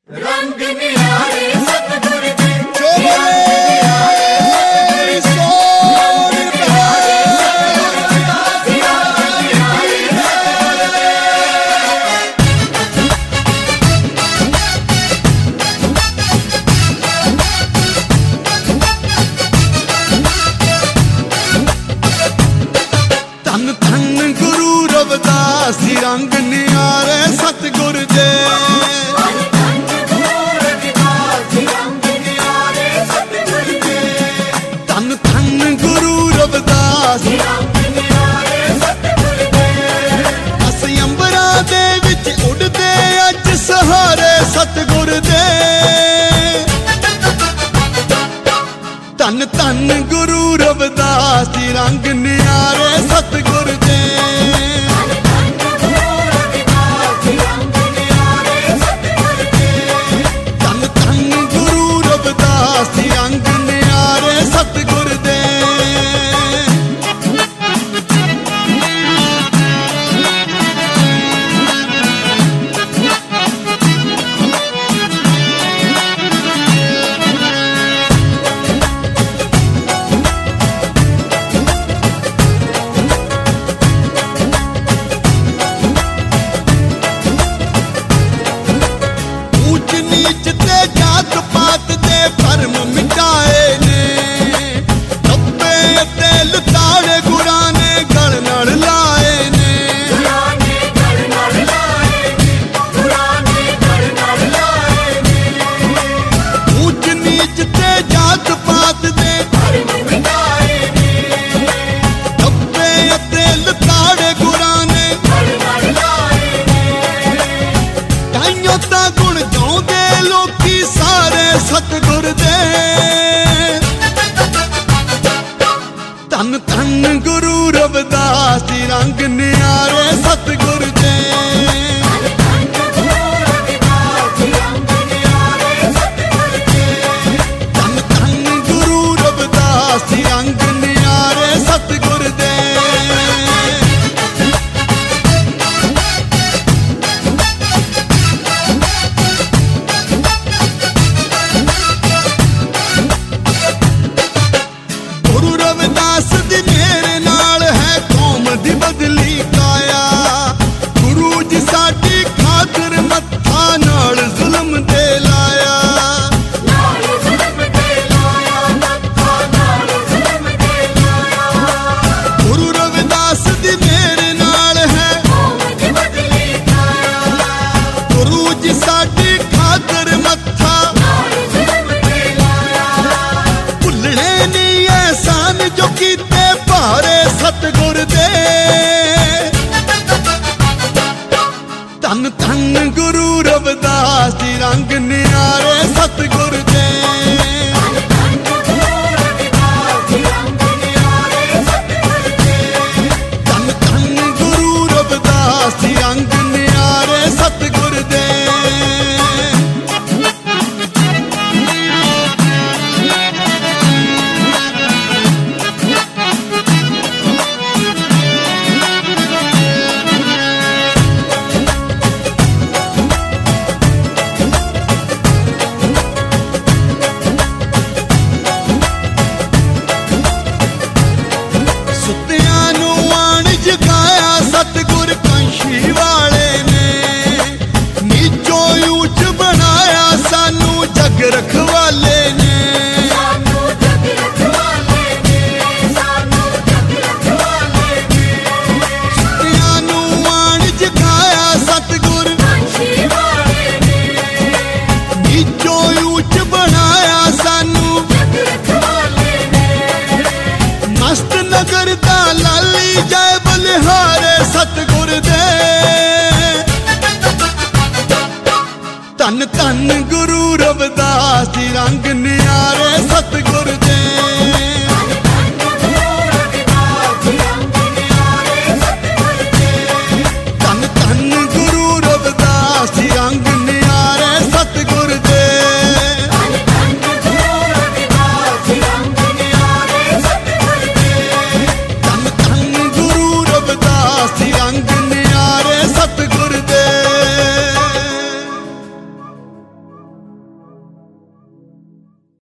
रंग निहारे सतगुर दे धन धन गुरु रविदास जी रंग निहारे सतगुर दे धन धन गुरु रविदास असीं अंबरां दे विच उड़दे अज सहारे सतगुर दे धन धन गुरु रविदास जी रंग निहारे सतगुर दे धन धन गुरु रविदास जी रंग निहारे सतगुर दे जात पात दे भरम मिटाए ने धब्बे ते लताड़े गुरां ने गल नाल लाए ने ऊंच नीच ते जात पात दे भरम मिटाए ने धब्बे ते लताड़े गुरां ने गल नाल लाए ने ताइयों ता गुण गाउंदे लोकी सारे सतगुर दे धन धन गुरु रविदास जी रंग निहारे सतगुर दे धन धन गुरु रविदास जी रंग निहारे सतगुर दे बदली काया गुरु जी साडी खातिर मत्था नाल जुल्म दे लाया गुरु रविदास दी मेरे नाल है गुरु जी साडी खातिर मत्था भुलने नहीं एहसान जो कीते भारे सतगुर दे धन धन गुरु रविदास जी रंग निहारे सतगुर दे धन धन गुरु रविदास जी रंग निहारे सतगुर दे सतगुर कंशी वाले ने नीचो ऊंच बनाया सानू जग रखवाले ने सुतियानू आण जगाया सतगुर नीचो ऊंच बनाया सानू मस्त नगर दा लाली जाए बलिहारे सतगुर दे धन धन गुरु रविदास जी रंग निहारे सतगुर दे